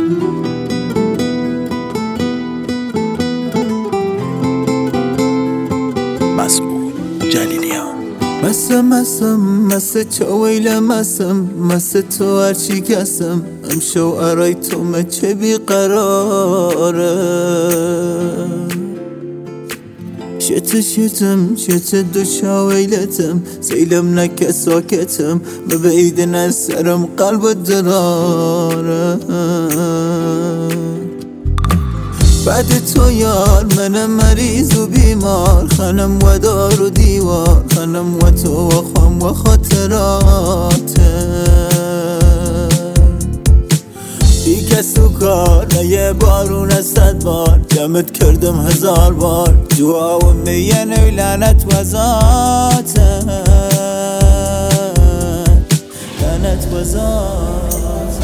مسموع جلیلیان. مسه چاویل مسه تو هرچی کسم امشو ارای تو مچه بیقراره شت دو شاویلتم سیلم نکه ساکتم ببعیدن از سرم قلب دراره بعد تو یار منم مریض و بیمار خانم و دار و دیوار خانم و تو و خام و خاطراته بی کس و کار نه یه بارون از 100 بار جمعت کردم 1000 بار دعا و میین و لعنت و ذاته لعنت و ذاته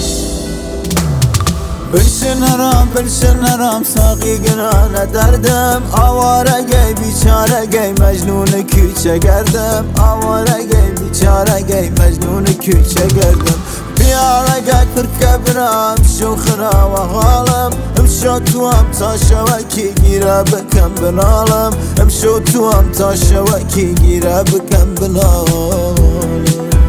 بلشن نرام ساقی گرانه دردم آواره گی بیچاره گی مجنون کوچه گردم آواره گی بیچاره گی مجنون کوچه گردم بیاره گی کرکه برام شو خرا و حالم امشو تو هم تا شوکی گیره بکم بنالم امشو تو هم تا شوکی گیره بکم بنالم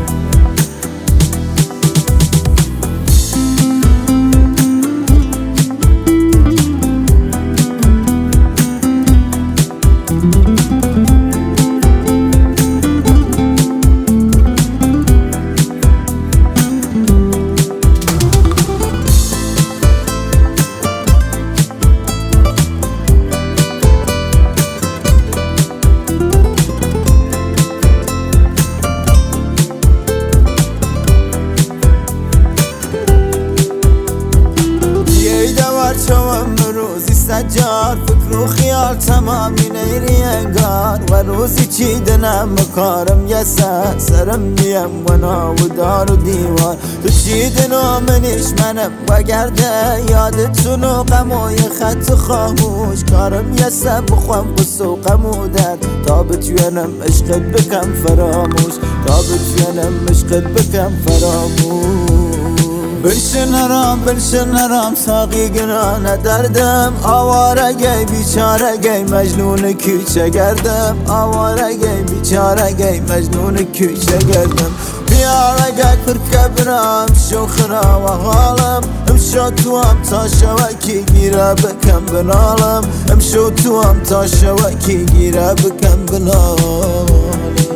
چوام روزی سجار فکر و خیال تمامی نیری انگار و روزی چیدنم کارم یه سرم میم و ناودار و دیوار تو چیدن و منیش منم و گرده یادتون و غم و یه خط خاموش کارم یه بخوام قصه و غم و درد تا بتوینم عشقت بکم فراموش تا بتوینم عشقت بکم فراموش بلشن نرام ساقی گرانه دردم آواره گی بیچاره گی مجنون کوچه گردم آواره گی بیچاره گی مجنون کوچه گردم بیاره گی کرکه برام شو خرا و حالم امشو تو هم تا شوکی گیره بکم بنالم امشو تو هم تا شوکی گیره بکم بنالم